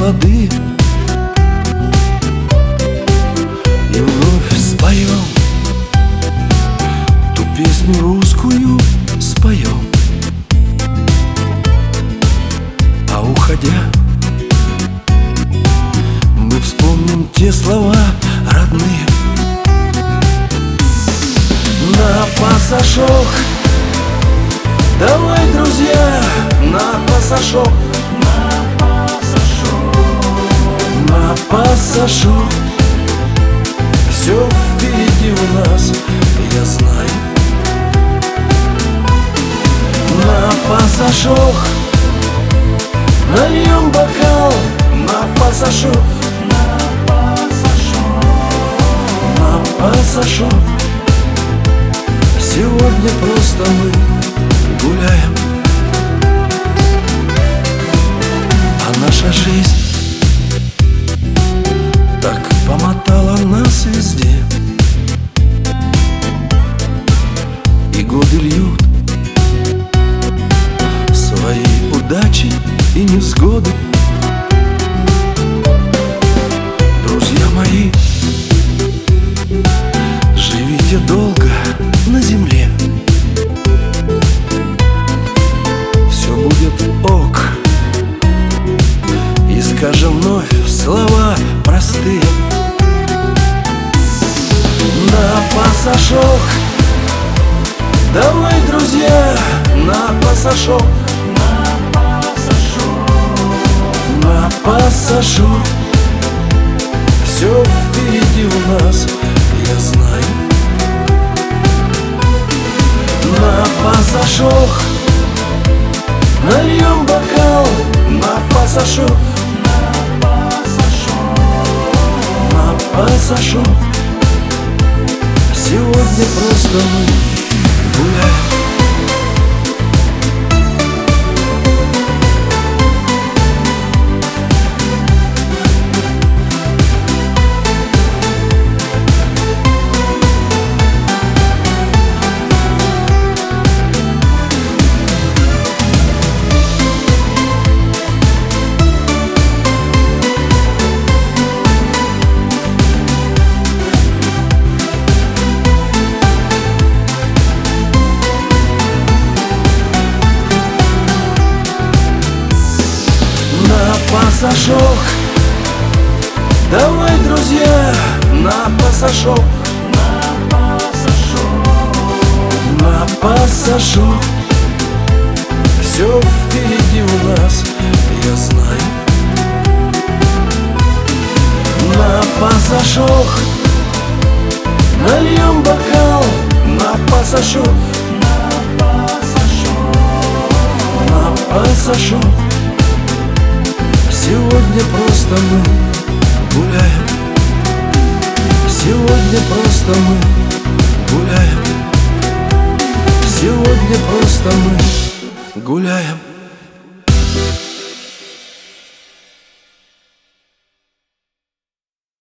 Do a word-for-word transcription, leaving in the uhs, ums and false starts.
молодые, и вновь споем ту песню русскую, споем. А уходя, мы вспомним те слова родные. На пасашок, давай, друзья, на пасашок, На пасашок, на пасашок. Все впереди у нас, я знаю. На пасашок, нальем бокал, на пасашок, на пасашок, на пасашок. Сегодня просто мы гуляем, а наша жизнь так помотала нас везде, и годы льют свои удачи и невзгоды. Друзья мои, живите долго на земле, все будет ок, и скажем вновь слова простые. На пасашок, давай, друзья, на пасашок, на пасашок, на пасашок. Все впереди у нас, я знаю. На пасашок, нальем бокал, на пасашок, на пасашок, на пасашок. Сегодня просто мы гуляем. Пасашок, давай, друзья, на пасашок, на пасашок, на пасашок. Все впереди у нас, я знаю. На пасашок, нальем бокал, на пасашок, на пасашок, на пасашок. Сегодня просто мы гуляем, сегодня просто мы гуляем, сегодня просто мы гуляем.